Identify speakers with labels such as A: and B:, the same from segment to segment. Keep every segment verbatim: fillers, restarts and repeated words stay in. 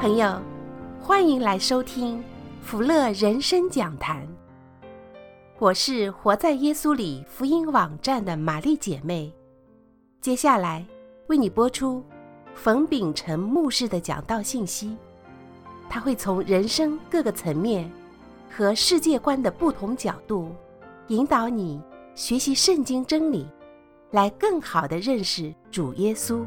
A: 朋友，欢迎来收听福乐人生讲坛。我是活在耶稣里福音网站的玛丽姐妹，接下来为你播出冯秉成牧师的讲道信息。他会从人生各个层面和世界观的不同角度，引导你学习圣经真理，来更好地认识主耶稣。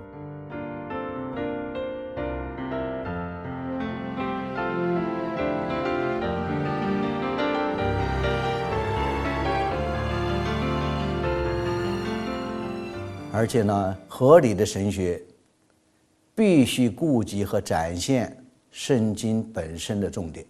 B: 而且呢，合理的神学必须顾及和展现圣经本身的重点，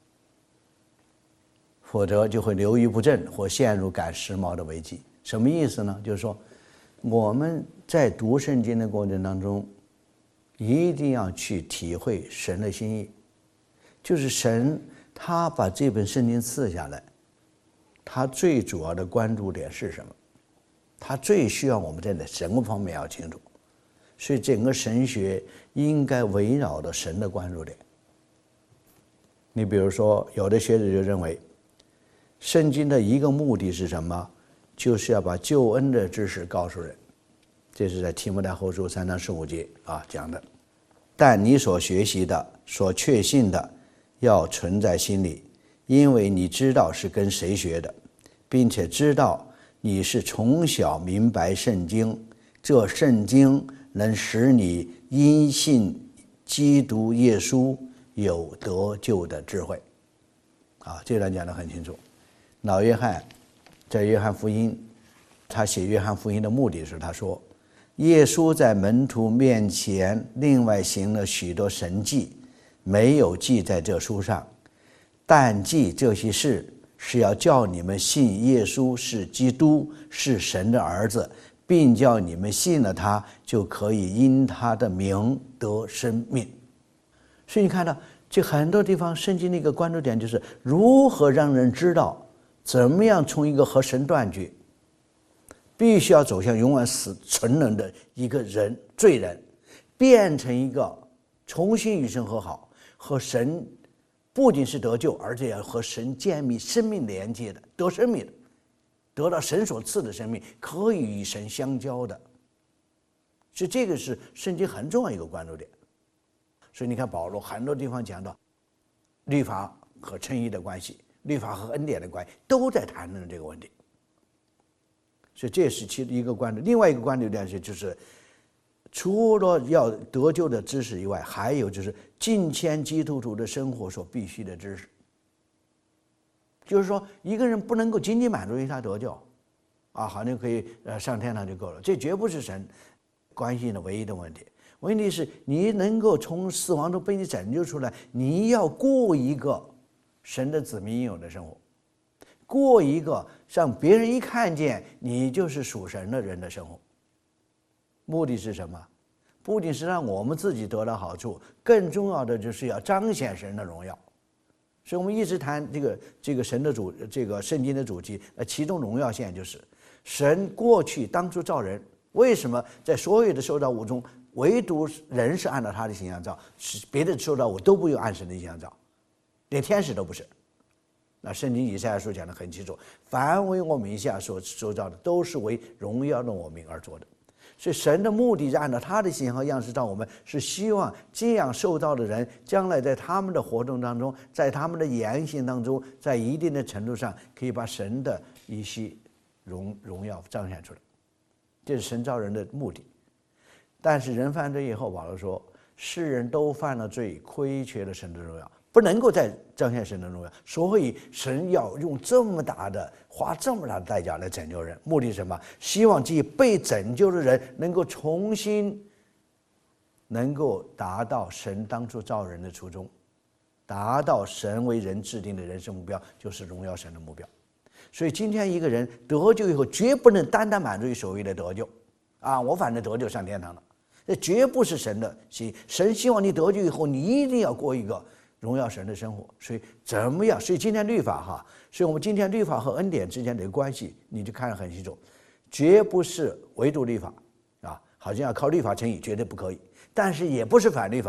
B: 否则就会流于不振或陷入赶时髦的危机。什么意思呢？就是说我们在读圣经的过程当中，一定要去体会神的心意，就是神他把这本圣经赐下来，他最主要的关注点是什么？他最需要我们在什么方面要清楚，所以整个神学应该围绕着神的关注点。你比如说，有的学者就认为，圣经的一个目的是什么？就是要把救恩的知识告诉人。这是在提摩太后书三章十五节啊讲的。但你所学习的、所确信的，要存在心里，因为你知道是跟谁学的，并且知道你是从小明白圣经，这圣经能使你因信基督耶稣有得救的智慧。啊，这段讲得很清楚。老约翰在约翰福音，他写约翰福音的目的是，他说耶稣在门徒面前另外行了许多神迹，没有记在这书上，但记这些事是要叫你们信耶稣是基督，是神的儿子，并叫你们信了他，就可以因他的名得生命。所以你看到，这很多地方圣经的一个关注点就是如何让人知道，怎么样从一个和神断绝，必须要走向永远死存人的一个人罪人，变成一个重新与神和好，和神不仅是得救，而且要和神建立生命连接的，得生命的，得到神所赐的生命，可以与神相交的。所以这个是圣经很重要一个关注点。所以你看保罗很多地方讲到律法和称义的关系，律法和恩典的关系，都在谈论这个问题。所以这是其中一个关注。另外一个关注点是，就是除了要得救的知识以外，还有就是近前基督徒的生活所必须的知识。就是说一个人不能够仅仅满足于他得救啊，好像可以呃上天堂就够了，这绝不是神关心的唯一的问题。问题是你能够从死亡中被你拯救出来，你要过一个神的子民应有的生活，过一个让别人一看见你就是属神的人的生活。目的是什么？不仅是让我们自己得到好处，更重要的就是要彰显神的荣耀。所以我们一直谈这个这个神的主这个圣经的主题，呃，其中荣耀线就是神过去当初造人，为什么在所有的受造物中，唯独人是按照他的形象造，别的受造物都不用按神的形象造，连天使都不是。那圣经以赛亚书讲得很清楚，凡为我名下所受造的，都是为荣耀的我名而做的。所以神的目的是按照他的形象和样式造我们，是希望这样受造的人将来在他们的活动当中，在他们的言行当中，在一定的程度上可以把神的一些荣荣耀彰显出来，这是神造人的目的。但是人犯罪以后，保罗说世人都犯了罪，亏缺了神的荣耀，不能够再彰显神的荣耀，所以神要用这么大的花这么大的代价来拯救人，目的是什么？希望这些被拯救的人能够重新能够达到神当初造人的初衷，达到神为人制定的人生目标，就是荣耀神的目标。所以今天一个人得救以后，绝不能单单满足于所谓的得救啊，我反正得救上天堂了，这绝不是神的心。神希望你得救以后，你一定要过一个荣耀神的生活。所以怎么样？所以今天律法哈，所以我们今天律法和恩典之间的关系，你就看得很清楚，绝不是唯独律法啊，好像要靠律法成义，绝对不可以。但是也不是反律法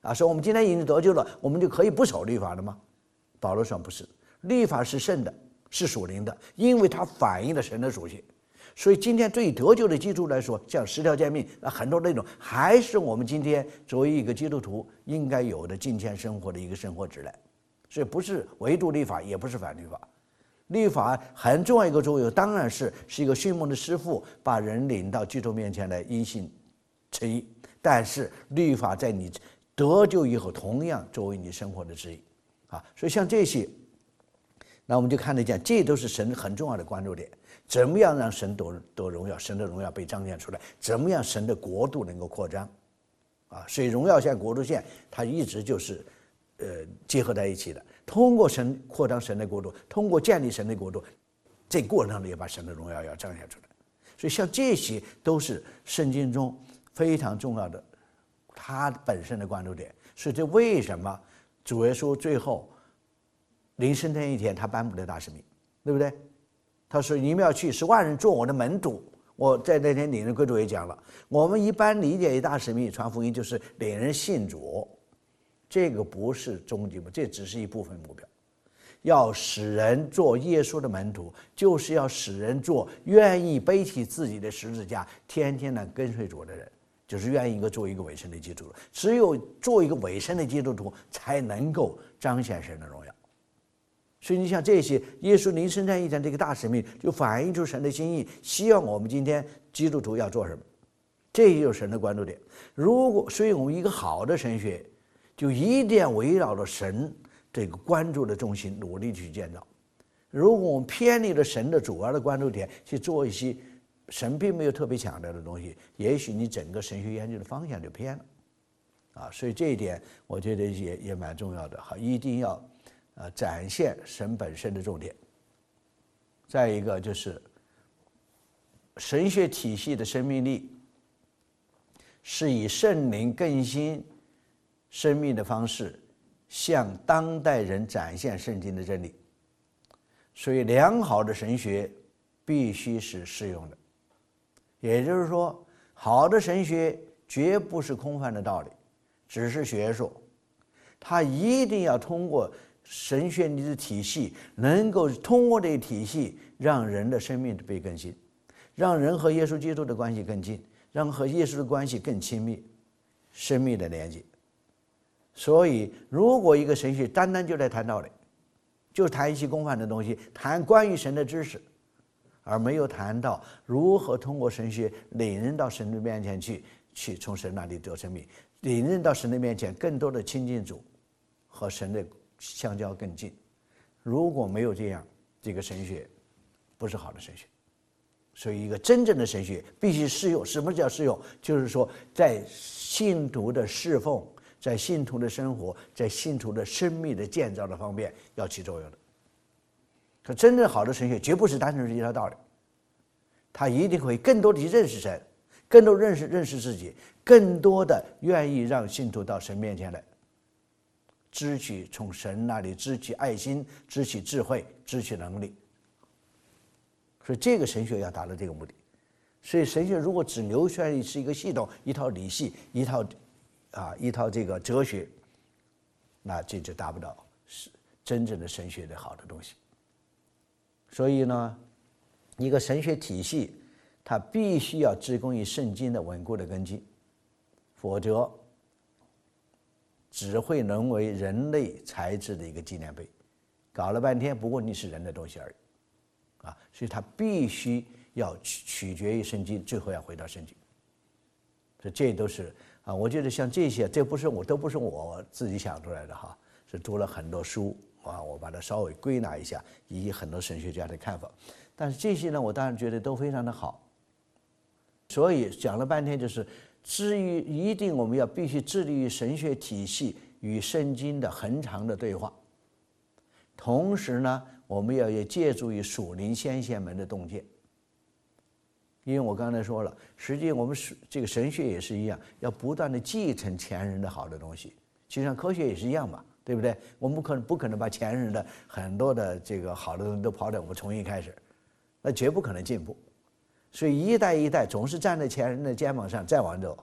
B: 啊，说我们今天已经得救了，我们就可以不守律法了吗？保罗说不是，律法是圣的，是属灵的，因为它反映了神的属性。所以今天对于得救的基督来说，像十条诫命啊，很多内容还是我们今天作为一个基督徒应该有的敬虔生活的一个生活质量。所以不是唯独律法，也不是反律法。律法很重要一个作用，当然是是一个训蒙的师傅，把人领到基督面前来因信称义。但是律法在你得救以后，同样作为你生活的指引啊。所以像这些，那我们就看得见，这都是神很重要的关注点。怎么样让神得得荣耀，神的荣耀被彰显出来？怎么样神的国度能够扩张？啊，所以荣耀线、国度线，它一直就是呃结合在一起的。通过神扩张神的国度，通过建立神的国度，这过程中也把神的荣耀要彰显出来。所以像这些都是圣经中非常重要的，它本身的关注点。所以这为什么主耶稣最后临升天一天，他颁布了大使命，对不对？他说：“你们要去，使万人做我的门徒。”我在那天领人归主也讲了，我们一般理解一大使命传福音就是领人信主，这个不是终极目标，这只是一部分目标。要使人做耶稣的门徒，就是要使人做愿意背起自己的十字架，天天的跟随主的人，就是愿意一个做一个委身的基督徒。只有做一个委身的基督徒，才能够彰显神的荣耀。所以你像这些耶稣临升天一天这个大使命，就反映出神的心意，希望我们今天基督徒要做什么，这也就是神的关注点。如果所以我们一个好的神学，就一定要围绕着神这个关注的中心努力去建造。如果我们偏离了神的主要的关注点，去做一些神并没有特别强调的东西，也许你整个神学研究的方向就偏了啊。所以这一点我觉得也也蛮重要的，好，一定要呃，展现神本身的重点。再一个就是神学体系的生命力是以圣灵更新生命的方式向当代人展现圣经的真理，所以良好的神学必须是适用的。也就是说，好的神学绝不是空泛的道理，只是学术，它一定要通过神学的体系，能够通过这个体系让人的生命被更新，让人和耶稣基督的关系更近，让和耶稣的关系更亲密，生命的连接。所以如果一个神学单单就在谈道理，就谈一些空泛的东西，谈关于神的知识，而没有谈到如何通过神学领人到神的面前去，去从神那里得生命，领人到神的面前更多的亲近主，和神的相交更近。如果没有这样，这个神学不是好的神学。所以一个真正的神学必须适用。什么叫适用？就是说在信徒的侍奉，在信徒的生活，在信徒的生命的建造的方面要起作用的。可真正好的神学绝不是单纯是一条道理，他一定会更多的认识神，更多认识认识自己，更多的愿意让信徒到神面前来，支取从神那里支取爱心，支取智慧，支取能力。所以这个神学要达到这个目的。所以神学如果只流传于是一个系统，一套理系，一套啊一套这个哲学，那这就达不到是真正的神学的好的东西。所以呢，一个神学体系它必须要支供于圣经的稳固的根基，否则只会沦为人类才智的一个纪念碑，搞了半天不过你是人的东西而已啊！所以它必须要取决于圣经，最后要回到圣经。所以这都是啊，我觉得像这些，这不是我都不是我自己想出来的哈，是读了很多书啊，我把它稍微归纳一下，以及很多神学家的看法。但是这些呢，我当然觉得都非常的好。所以讲了半天，就是至于一定我们要必须致力于神学体系与圣经的恒常的对话，同时呢，我们要也借助于属灵先贤们的洞见。因为我刚才说了，实际我们这个神学也是一样，要不断的继承前人的好的东西，就像科学也是一样嘛，对不对？我们不可能不可能把前人的很多的这个好的东西都抛掉，我们重新开始，那绝不可能进步。所以一代一代总是站在前人的肩膀上再往走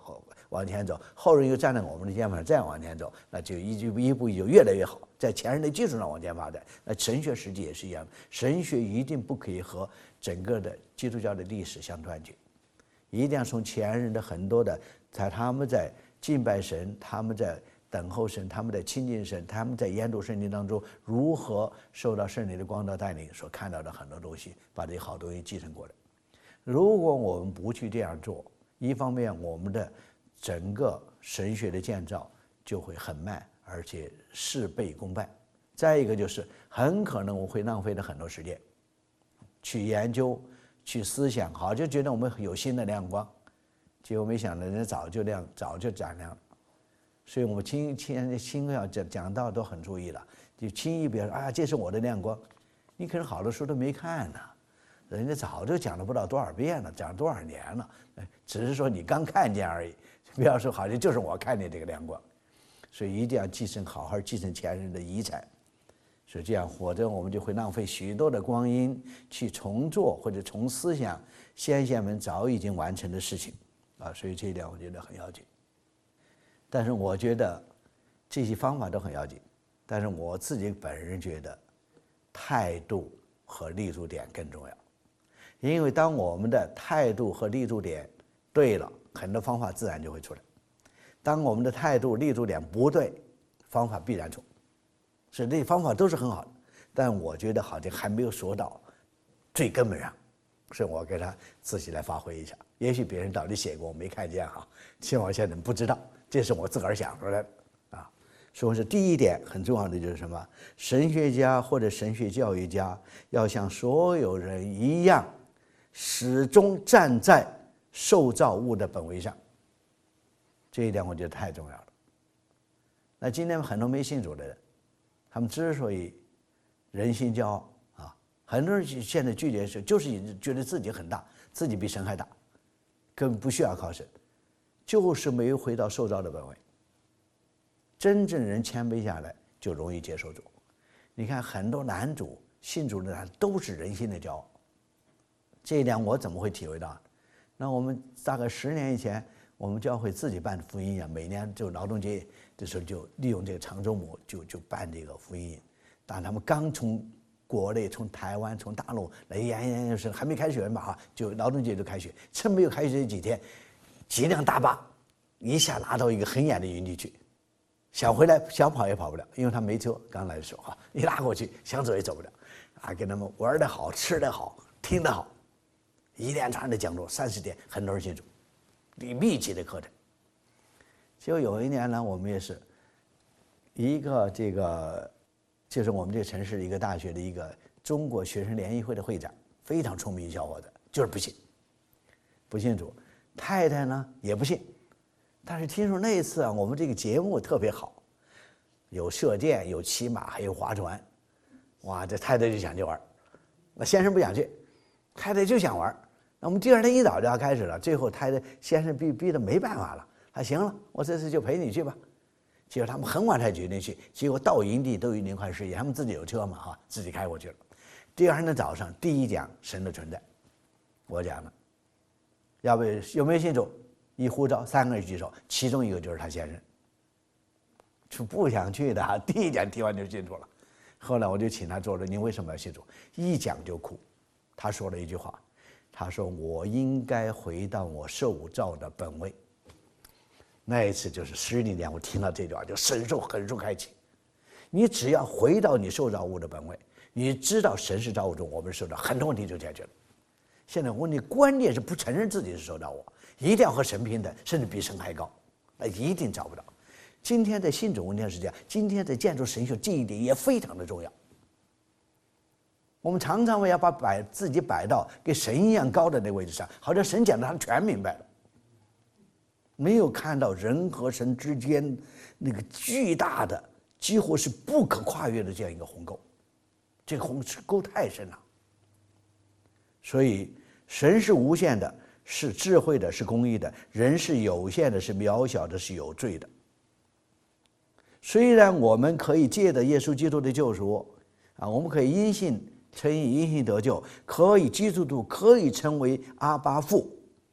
B: 往前走，后人又站在我们的肩膀上再往前走，那就一步一步就越来越好，在前人的基础上往前发展。那神学实际也是一样的，神学一定不可以和整个的基督教的历史相断绝，一定要从前人的很多的，在他们在敬拜神，他们在等候神，他们在亲近神，他们在研读圣经当中如何受到圣灵的光照带领，所看到的很多东西，把这些好东西继承过来。如果我们不去这样做，一方面我们的整个神学的建造就会很慢，而且事倍功半；再一个就是很可能我会浪费了很多时间去研究、去思想，好就觉得我们有新的亮光，结果没想到人家早就亮，早就展亮了。所以我们轻轻轻要讲讲道都很注意了，就轻易别说啊，这是我的亮光，你可能好多书都没看呢，人家早就讲了不知道多少遍了，讲了多少年了，只是说你刚看见而已。不要说好像就是我看见这个亮光，所以一定要继承，好好继承前人的遗产。所以这样，否则我们就会浪费许多的光阴去重做或者重思想先贤们早已经完成的事情啊。所以这一点我觉得很要紧。但是我觉得这些方法都很要紧，但是我自己本人觉得态度和立足点更重要。因为当我们的态度和立足点对了，很多方法自然就会出来；当我们的态度立足点不对，方法必然错。所以这些方法都是很好的，但我觉得好像还没有说到最根本上，所以我给他自己来发挥一下。也许别人到底写过我没看见哈，希望现在不知道，这是我自个儿想出来的啊。所以是第一点很重要的就是什么？神学家或者神学教育家要像所有人一样，始终站在受造物的本位上。这一点我觉得太重要了。那今天很多没信主的人，他们之所以人心骄傲啊，很多人现在拒绝是就是觉得自己很大，自己比神还大，根本不需要靠神，就是没有回到受造的本位。真正人谦卑下来，就容易接受主。你看很多男主信主的人都是人心的骄傲，这一点我怎么会体会到？那我们大概十年以前，我们教会自己办福音营，每年就劳动节的时候就利用这个长周末就就办这个福音营。当他们刚从国内、从台湾、从大陆来研研究生，还没开学嘛哈，就劳动节就开学，趁没有开学这几天，几辆大巴一下拉到一个很远的营地去，想回来想跑也跑不了，因为他没车，刚来的时候哈，一拉过去想走也走不了，啊，给他们玩得好，吃得好，听得好。一连串的讲座，三十天，很多人信主，密集的课程。就有一年呢，我们也是一个这个，就是我们这个城市一个大学的一个中国学生联谊会的会长，非常聪明一小伙子，就是不信，不信主，太太呢也不信，但是听说那一次啊，我们这个节目特别好，有射箭，有骑马，还有划船，哇，这太太就想去玩，那先生不想去，太太就想玩。那我们第二天一早就要开始了，最后太太先生逼逼得没办法了，他行了，我这次就陪你去吧。结果他们很晚才决定去，结果到营地都已经快十一，他们自己有车嘛哈，自己开过去了。第二天的早上，第一讲神的存在，我讲了，要不有没有信主？一呼召，三个人举手，其中一个就是他先生，就不想去的，第一讲听完就信主了。后来我就请他坐着，你为什么要信主？一讲就哭，他说了一句话。他说：“我应该回到我受造的本位。”那一次就是十几年，我听到这句话就深受很受开启。你只要回到你受造物的本位，你知道神是造物主，我们是受造，很多问题就解决了。现在问题关键是不承认自己是受造物，一定要和神平等，甚至比神还高，那一定找不到。今天在信主问题是这样，今天在建筑神学这一点也非常的重要。我们常常要把摆自己摆到跟神一样高的那个位置上，好像神讲的他全明白了，没有看到人和神之间那个巨大的、几乎是不可跨越的这样一个鸿沟，这个鸿沟太深了。所以，神是无限的，是智慧的，是公义的；人是有限的，是渺小的，是有罪的。虽然我们可以借着耶稣基督的救赎啊，我们可以因信称义，因信得救，可以基督徒可以称为阿爸父，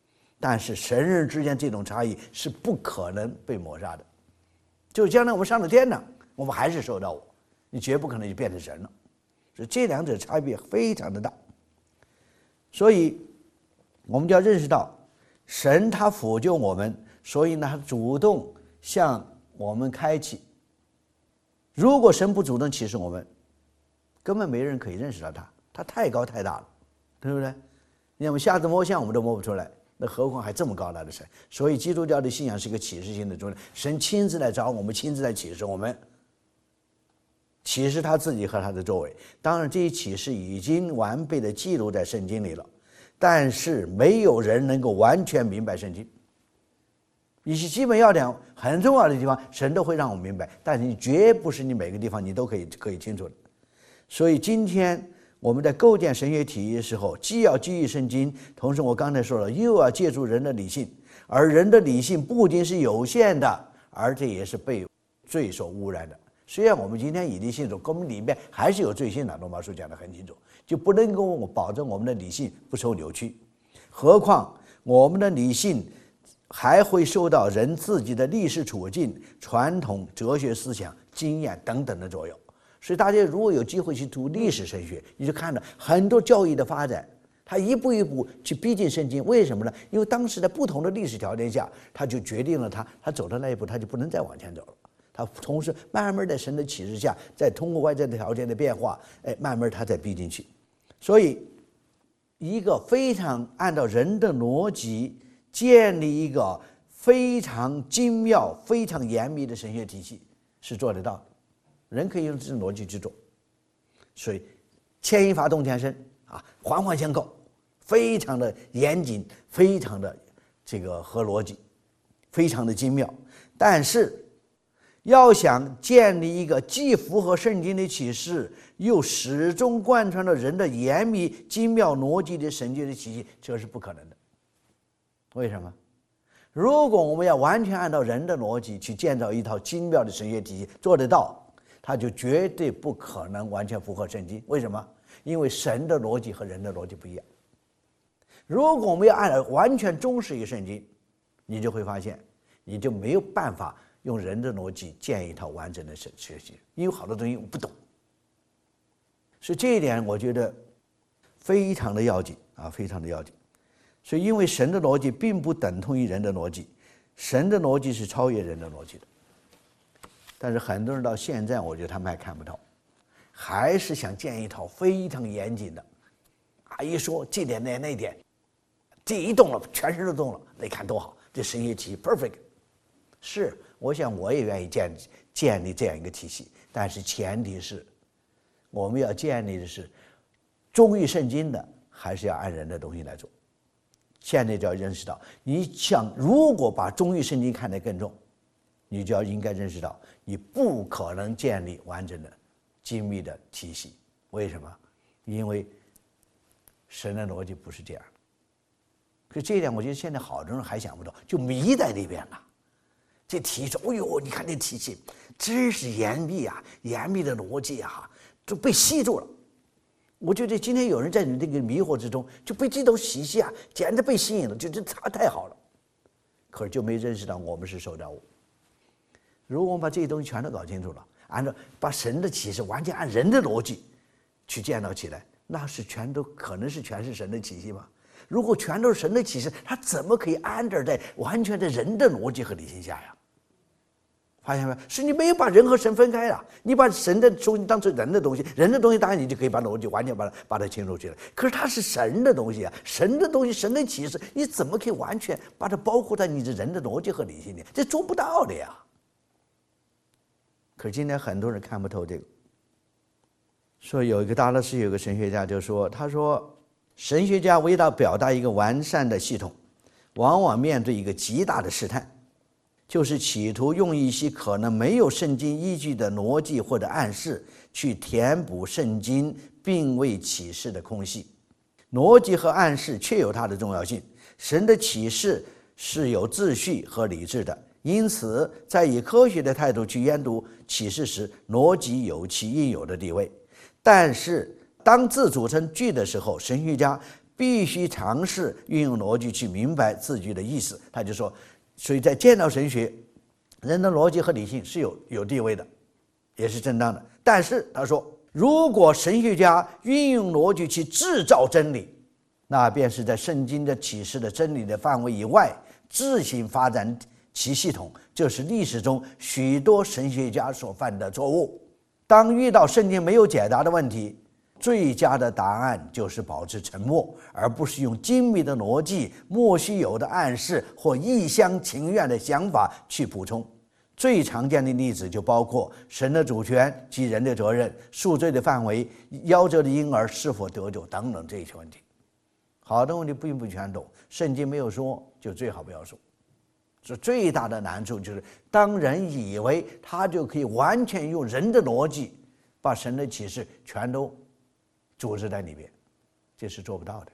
B: 但是神人之间这种差异是不可能被抹杀的。就将来我们上了天堂，我们还是受到我，你绝不可能就变成神了。所以这两者差别非常的大。所以我们就要认识到，神他辅救我们，所以呢他主动向我们开启。如果神不主动启示我们，根本没人可以认识到他，他太高太大了，对不对？你看我们瞎子摸象我们都摸不出来，那何况还这么高大的神？所以基督教的信仰是一个启示性的宗教，神亲自来找我们，亲自来启示我们，启示他自己和他的作为。当然这些启示已经完备的记录在圣经里了，但是没有人能够完全明白圣经。一些基本要点很重要的地方神都会让我们明白，但是你绝不是你每个地方你都可以可以清楚的。所以今天我们在构建神学体系的时候，既要基于圣经，同时我刚才说了，又要借助人的理性，而人的理性不仅是有限的，而且也是被罪所污染的。虽然我们今天以理信主，我们里面还是有罪性的，罗马书讲得很清楚，就不能够保证我们的理性不受扭曲。何况我们的理性还会受到人自己的历史处境、传统、哲学思想、经验等等的左右。所以大家如果有机会去读历史神学，你就看到很多教义的发展，他一步一步去逼近圣经。为什么呢？因为当时在不同的历史条件下，他就决定了他他走到那一步，他就不能再往前走了。他同时慢慢在神的启示下，再通过外在的条件的变化，哎，慢慢他再逼进去。所以，一个非常按照人的逻辑建立一个非常精妙、非常严密的神学体系是做得到的。人可以用这种逻辑去做，所以牵一发动全身啊，环环相扣，非常的严谨，非常的这个合逻辑，非常的精妙。但是要想建立一个既符合圣经的启示，又始终贯穿了人的严密精妙逻辑的神学的体系，这是不可能的。为什么？如果我们要完全按照人的逻辑去建造一套精妙的神学体系，做得到，它就绝对不可能完全符合圣经。为什么？因为神的逻辑和人的逻辑不一样。如果我们要按照完全忠实于圣经，你就会发现你就没有办法用人的逻辑建一套完整的神学系，因为好多东西我不懂。所以这一点我觉得非常的要紧啊，非常的要紧。所以因为神的逻辑并不等同于人的逻辑，神的逻辑是超越人的逻辑的。但是很多人到现在，我觉得他们还看不透，还是想建一套非常严谨的，啊，一说这点那那点，这一动了，全身都动了，你看多好，这神学体系 perfect。是，我想我也愿意建建立这样一个体系，但是前提是，我们要建立的是忠于圣经的，还是要按人的东西来做。现在就要认识到，你想如果把忠于圣经看得更重，你就要应该认识到，你不可能建立完整的、精密的体系。为什么？因为神的逻辑不是这样的。可这一点，我觉得现在好多人还想不到，就迷在那边了。这体系，哎呦，你看这体系真是严密啊，严密的逻辑啊，就被吸住了。我觉得今天有人在你这个迷惑之中就被这种体系啊，简直被吸引了，就这太太好了。可是就没认识到我们是受造物。如果我们把这些东西全都搞清楚了，按照把神的启示完全按人的逻辑去建造起来，那是全都可能是全是神的启示吗？如果全都是神的启示，他怎么可以安置在完全在人的逻辑和理性下呀？发现没有？是你没有把人和神分开了，你把神的东西当成人的东西，人的东西当然你就可以把逻辑完全把它把它清楚起来。可是它是神的东西啊，神的东西，神的启示，你怎么可以完全把它包括在你的人的逻辑和理性里？这做不到的呀。可是今天很多人看不透这个。说有一个达拉斯有个神学家就说，他说神学家为了表达一个完善的系统，往往面对一个极大的试探，就是企图用一些可能没有圣经依据的逻辑或者暗示去填补圣经并未启示的空隙。逻辑和暗示确有它的重要性，神的启示是有秩序和理智的，因此在以科学的态度去研读启示时，逻辑有其应有的地位。但是当字组成句的时候，神学家必须尝试运用逻辑去明白字句的意思。他就说，所以在建造神学，人的逻辑和理性是有有地位的，也是正当的。但是他说，如果神学家运用逻辑去制造真理，那便是在圣经的启示的真理的范围以外自行发展其系统，这是历史中许多神学家所犯的错误。当遇到圣经没有解答的问题，最佳的答案就是保持沉默，而不是用精密的逻辑、莫须有的暗示或一厢情愿的想法去补充。最常见的例子就包括神的主权及人的责任、赎罪的范围、夭折的婴儿是否得救等等这些问题。好多问题并不全懂，圣经没有说，就最好不要说。这最大的难处就是，当人以为他就可以完全用人的逻辑把神的启示全都组织在里边，这是做不到的。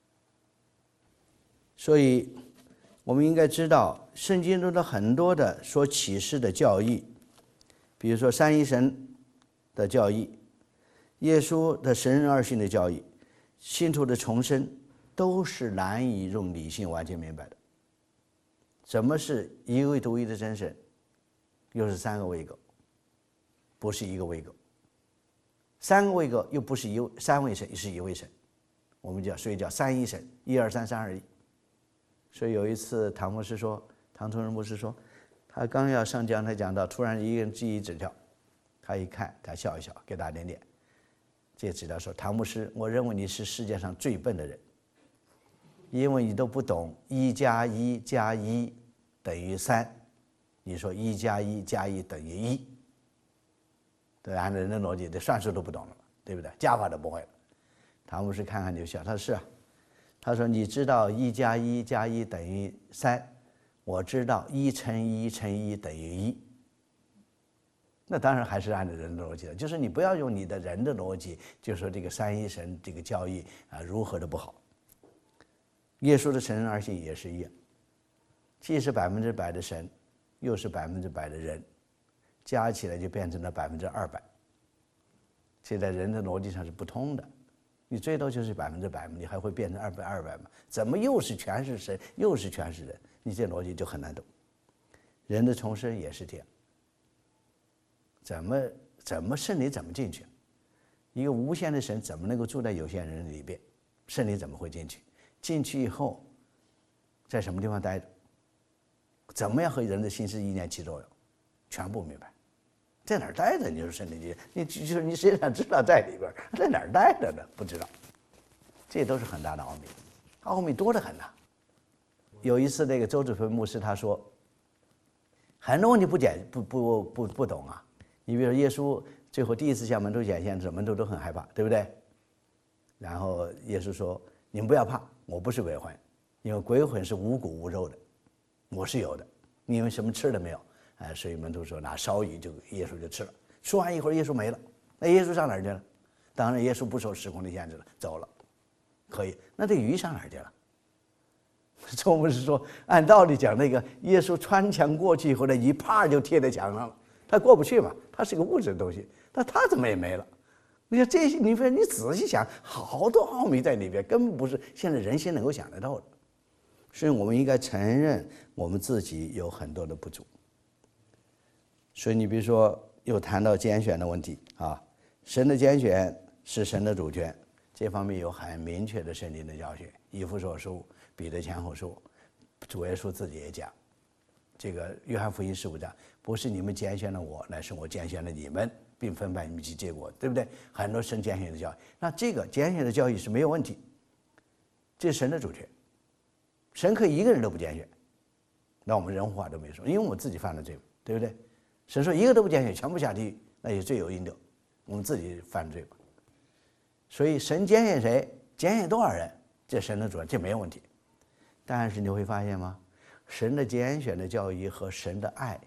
B: 所以我们应该知道，圣经中的很多的说启示的教义，比如说三一神的教义、耶稣的神人二性的教义、信徒的重生，都是难以用理性完全明白的。什么是一位独一的真神？又是三个位格，不是一个位格。三个位格又不是一三位神，是一位神，我们叫所以叫三一神，一二三三二一。所以有一次唐牧师说，唐崇仁牧师说，他刚要上讲台讲到，突然一个人记忆指教，他一看，他笑一笑，给他点点。这指教说，唐牧师，我认为你是世界上最笨的人，因为你都不懂一加一加一等于三，你说一加一加一等于一。对，按人的逻辑，这算术都不懂了，对不对？加法都不会了。唐牧师看看就笑，他说是啊，他说你知道一加一加一等于三，我知道一乘一乘一等于一。那当然还是按照人的逻辑的，就是你不要用你的人的逻辑，就说这个三一神这个教义啊如何的不好。耶稣的神人二性也是一样，既是百分之百的神，又是百分之百的人。加起来就变成了百分之二百，这在人的逻辑上是不通的。你最多就是百分之百嘛，你还会变成二百二百吗？怎么又是全是神，又是全是人？你这逻辑就很难懂。人的重生也是这样，怎么怎么圣灵怎么进去？一个无限的神怎么能够住在有限人里边？圣灵怎么会进去？进去以后，在什么地方待着？怎么样和人的心思意念起作用？全部明白。在哪儿待着？你说圣灵，你就是你实际上知道在里边，在哪儿待着呢？不知道，这都是很大的奥秘，奥秘多得很呐。有一次，那个周子培牧师他说，很多问题不解不不不不懂啊。你比如说耶稣最后第一次向门徒显现的时候，门徒都很害怕，对不对？然后耶稣说：“你们不要怕，我不是鬼魂，因为鬼魂是无骨无肉的，我是有的。你们什么吃的没有？”哎，所以门徒说拿烧鱼，就耶稣就吃了。说完一会儿，耶稣没了。那耶稣上哪儿去了？当然，耶稣不受时空的限制了，走了。可以，那这鱼上哪儿去了？周牧师说，按道理讲，那个耶稣穿墙过去以后，那鱼啪就贴在墙上了，他过不去嘛，他是个物质的东西，但他怎么也没了？你说这些，你说你仔细想，好多奥秘在里边，根本不是现在人心能够想得到的。所以我们应该承认我们自己有很多的不足。所以你比如说又谈到拣选的问题啊，神的拣选是神的主权，这方面有很明确的圣经的教训。以弗所书、彼得前后书，主耶稣自己也讲，这个约翰福音十五章，不是你们拣选了我，乃是我拣选了你们，并分派你们去结果，对不对？很多神拣选的教育，那这个拣选的教育是没有问题，这是神的主权，神可以一个人都不拣选，那我们人话都没说，因为我们自己犯了罪，对不对？神说一个都不拣选，全部下地狱，那也罪有应得，我们自己犯罪嘛。所以神拣选谁，拣选多少人，这神的主权，这没有问题。但是你会发现吗？神的拣选的教义和神的爱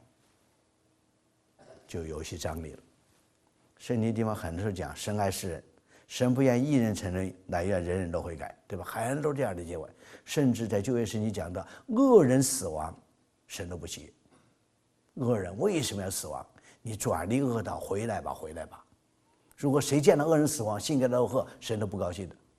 B: 就有些张力了。圣经地方很多时候讲神爱世人，神不愿一人成人，乃愿人人都悔改，对吧？很多这样的结尾，甚至在旧约圣经讲到恶人死亡，神都不喜悦。恶人为什么要死亡？你转离恶道，回来吧，回来吧。如果谁见到恶人死亡，心甘乐祸，神都不高兴的。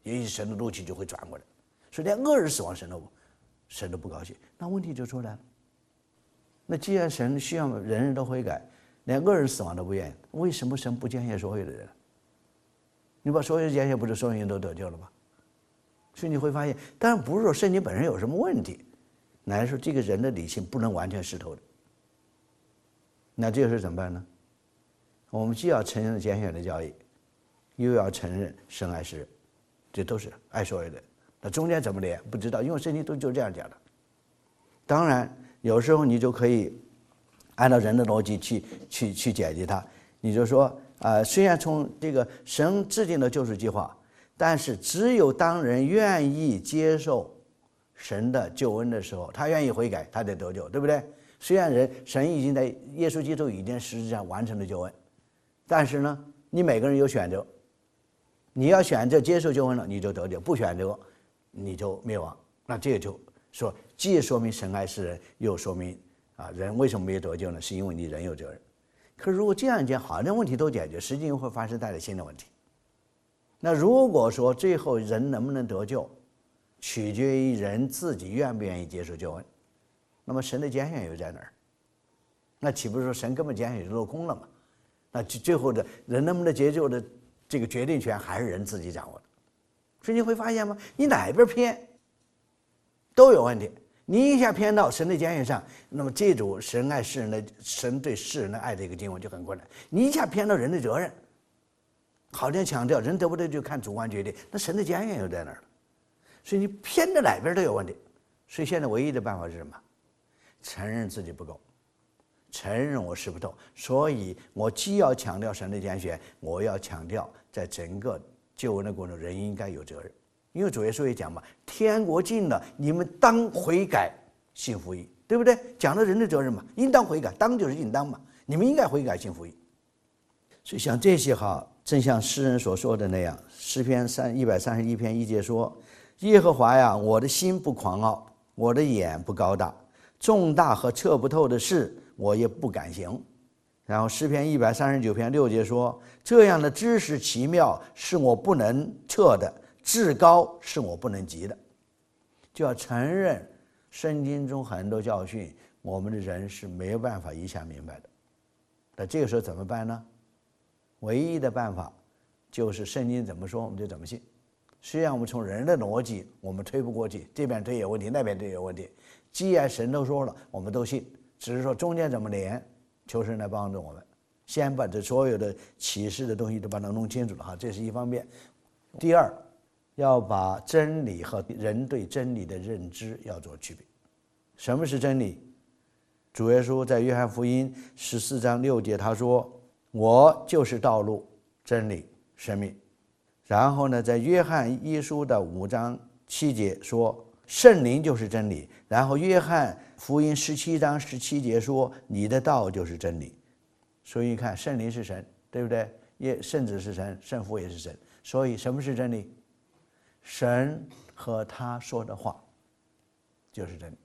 B: 也许神的怒气就会转过来。所以连恶人死亡，神都神都不高兴，那问题就出来了。那既然神需要人人都悔改，连恶人死亡都不愿意，为什么神不拣选所有的人？你把所有的拣选，不是所有人都得救了吗？所以你会发现，当然不是说圣经本身有什么问题，乃是说这个人的理性不能完全湿透的。那这个时候怎么办呢？我们既要承认拣选的教义，又要承认神爱世人，这都是爱所有的。那中间怎么连不知道，因为圣经都就这样讲的。当然有时候你就可以按照人的逻辑去去去解决它。你就说啊、呃，虽然从这个神制定的救赎计划，但是只有当人愿意接受神的救恩的时候，他愿意悔改，他得得救，对不对？虽然人神已经在耶稣基督已经实质上完成了救恩，但是呢，你每个人有选择，你要选择接受救恩了，你就得救；不选择，你就灭亡。那这个就说，既说明神爱世人，又说明啊，人为什么没有得救呢？是因为你人有责任。可是如果这样讲，好像问题都解决，实际上会发生带来新的问题。那如果说最后人能不能得救，取决于人自己愿不愿意接受救恩，那么神的拣选又在哪儿？那岂不是说神根本拣选就落空了吗？那最后的人能不能接受的这个决定权还是人自己掌握的。所以你会发现吗？你哪边偏都有问题。你一下偏到神的拣选上，那么这种神爱世人的神对世人的爱的一个经文就很困难。你一下偏到人的责任，好像强调人得不得就看主观决定，那神的拣选又在哪儿？所以你偏到哪边都有问题。所以现在唯一的办法是什么？承认自己不够，承认我识不透。所以我既要强调神的拣选，我要强调在整个救恩的过程中，人应该有责任。因为主耶稣也讲嘛，天国近了，你们当悔改信福音，对不对？讲了人的责任嘛，应当悔改，当就是应当嘛，你们应该悔改信福音。所以像这些哈，正像诗人所说的那样，诗篇三一百三十一篇一节说：“耶和华呀，我的心不狂傲，我的眼不高大，重大和测不透的事，我也不敢行。”然后诗篇一百三十九篇六节说：“这样的知识奇妙，是我不能测的。至高是我不能及的。”就要承认圣经中很多教训，我们的人是没有办法一下明白的。那这个时候怎么办呢？唯一的办法就是圣经怎么说我们就怎么信。虽然我们从人的逻辑我们推不过去，这边推有问题，那边推有问题，既然神都说了，我们都信，只是说中间怎么连，求神来帮助我们，先把这所有的启示的东西都把它弄清楚了哈，这是一方面。第二，要把真理和人对真理的认知要做区别。什么是真理？主耶稣在约翰福音十四章六节他说：“我就是道路、真理、生命。”然后呢，在约翰一书的五章七节说：“圣灵就是真理。”然后约翰福音十七章十七节说：“你的道就是真理。”所以你看，圣灵是神，对不对？也圣子是神，圣父也是神。所以什么是真理？神和他说的话就是真理。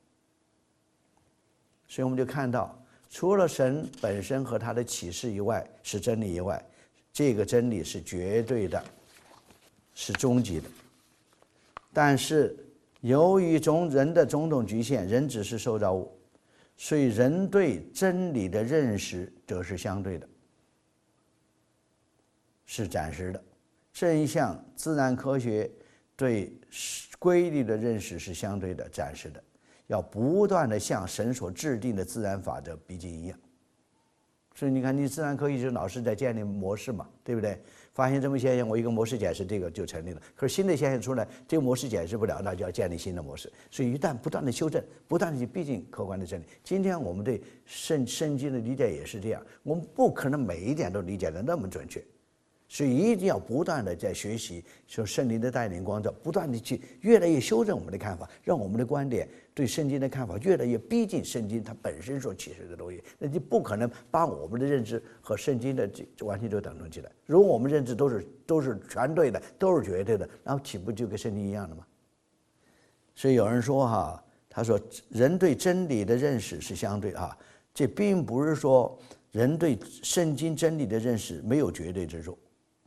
B: 所以我们就看到，除了神本身和他的启示以外是真理以外，这个真理是绝对的，是终极的。但是由于种人的种种局限，人只是受造物，所以人对真理的认识则是相对的，是暂时的。正像自然科学对规律的认识是相对的、暂时的，要不断的向神所制定的自然法则逼近一样。所以你看，你自然科学就是老是在建立模式嘛，对不对？发现这么现象，我一个模式解释这个就成立了。可是新的现象出来，这个模式解释不了，那就要建立新的模式。所以一旦不断的修正，不断的去逼近客观的真理。今天我们对圣圣经的理解也是这样，我们不可能每一点都理解的那么准确。所以一定要不断的在学习，受圣灵的带领光照，不断的去越来越修正我们的看法，让我们的观点对圣经的看法越来越逼近圣经它本身所启示的东西。那就不可能把我们的认知和圣经的这完全就等同起来。如果我们认知都是都是全对的，都是绝对的，然后岂不就跟圣经一样的吗？所以有人说哈，他说人对真理的认识是相对啊，这并不是说人对圣经真理的认识没有绝对之处。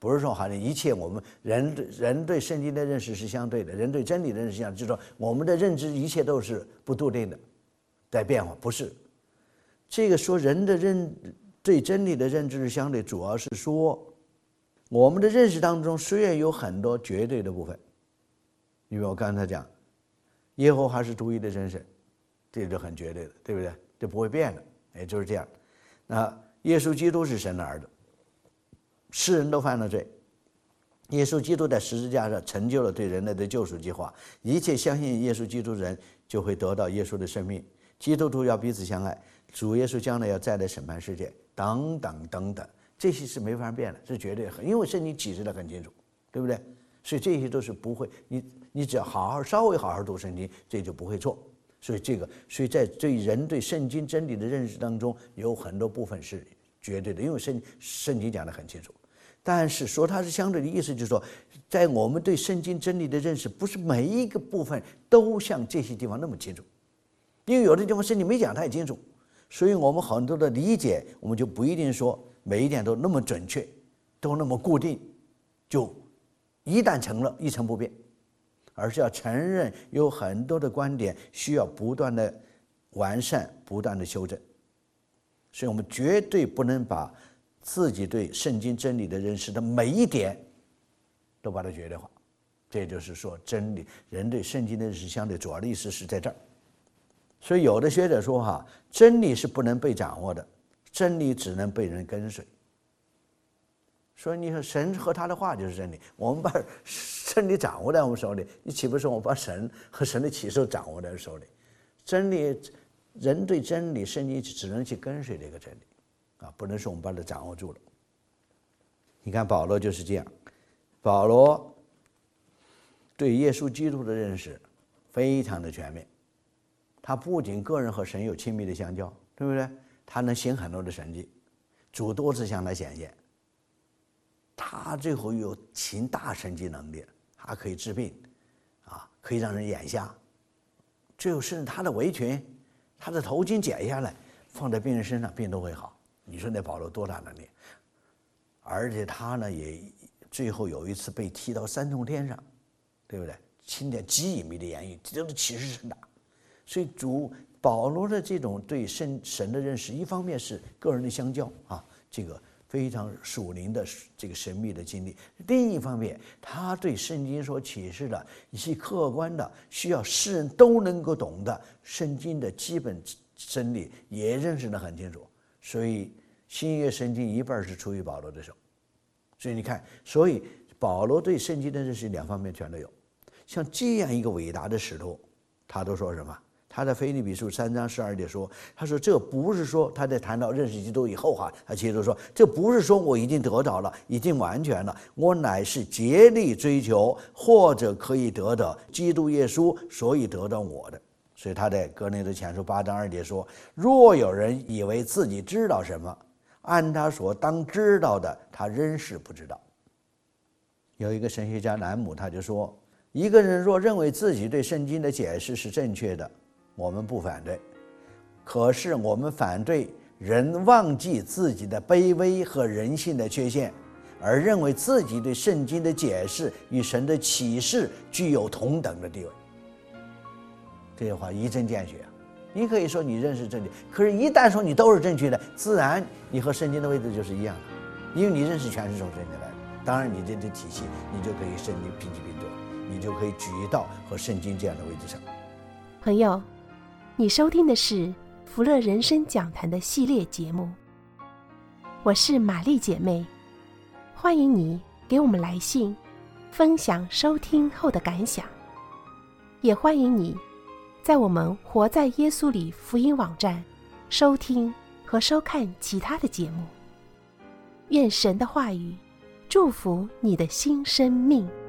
B: 不是说好像一切我们人人对圣经的认识是相对的，人对真理的认识相对，就是说我们的认知一切都是不笃定的，在变化，不是。这个说人的认对真理的认知是相对，主要是说我们的认识当中虽然有很多绝对的部分，因为我刚才讲耶和华是独一的真神，这就很绝对的，对不对？这不会变的，也就是这样。那耶稣基督是神的儿子，世人都犯了罪，耶稣基督在十字架上成就了对人类的救赎计划，一切相信耶稣基督的人就会得到耶稣的生命，基督徒要彼此相爱，主耶稣将来要再来审判世界，等等等等，这些是没法变的，是绝对的，因为圣经启示得很清楚，对不对？所以这些都是不会，你你只要好好稍微好好读圣经，这就不会错。所以这个，所以在对人对圣经真理的认识当中，有很多部分是绝对的，因为圣圣经讲得很清楚。但是说它是相对的意思，就是说，在我们对圣经真理的认识，不是每一个部分都像这些地方那么清楚，因为有的地方圣经没讲太清楚，所以我们很多的理解，我们就不一定说每一点都那么准确，都那么固定，就一旦成了一成不变，而是要承认有很多的观点需要不断的完善，不断的修正。所以我们绝对不能把自己对圣经真理的认识的每一点都把它绝对化，这就是说真理人对圣经的认识相对主要的意思是在这儿。所以有的学者说哈，真理是不能被掌握的，真理只能被人跟随。所以你说神和他的话就是真理，我们把真理掌握在我们手里，你岂不是我们把神和神的启示掌握在手里？真理，人对真理圣经只能去跟随这个真理啊，不能说我们把它掌握住了。你看保罗就是这样，保罗对耶稣基督的认识非常的全面，他不仅个人和神有亲密的相交，对不对？他能行很多的神迹，主多次向他显现，他最后有行大神迹能力，他可以治病啊，可以让人眼瞎，最后甚至他的围裙，他的头巾解下来放在病人身上，病都会好。你说那保罗多大能力？而且他呢，也最后有一次被踢到三重天上，对不对？钦点极隐秘的言语，这都是启示甚大。所以主保罗的这种对神神的认识，一方面是个人的相交啊，这个非常属灵的这个神秘的经历；另一方面，他对圣经所启示的一些客观的、需要世人都能够懂的圣经的基本真理，也认识得很清楚。所以新约圣经一半是出于保罗的手。所以你看，所以保罗对圣经的认识两方面全都有。像这样一个伟大的使徒，他都说什么？他在腓立比书三章十二节说，他说这不是说他在谈到认识基督以后哈，他其实说这不是说我已经得着了，已经完全了，我乃是竭力追求或者可以得的基督耶稣，所以得到我的。所以他在哥林多前书八章二节说，若有人以为自己知道什么，按他所当知道的，他仍是不知道。有一个神学家兰姆他就说，一个人若认为自己对圣经的解释是正确的，我们不反对，可是我们反对人忘记自己的卑微和人性的缺陷，而认为自己对圣经的解释与神的启示具有同等的地位。这句话一针见血啊！你可以说你认识正确，可是一旦说你都是正确的，自然你和圣经的位置就是一样的，因为你认识全是从圣经来的。当然，你这这体系，你就可以圣经平起平坐，你就可以举到和圣经这样的位置上。
A: 朋友，你收听的是福乐人生讲坛的系列节目，我是玛丽姐妹，欢迎你给我们来信，分享收听后的感想，也欢迎你在我们活在耶稣里福音网站收听和收看其他的节目。愿神的话语祝福你的新生命。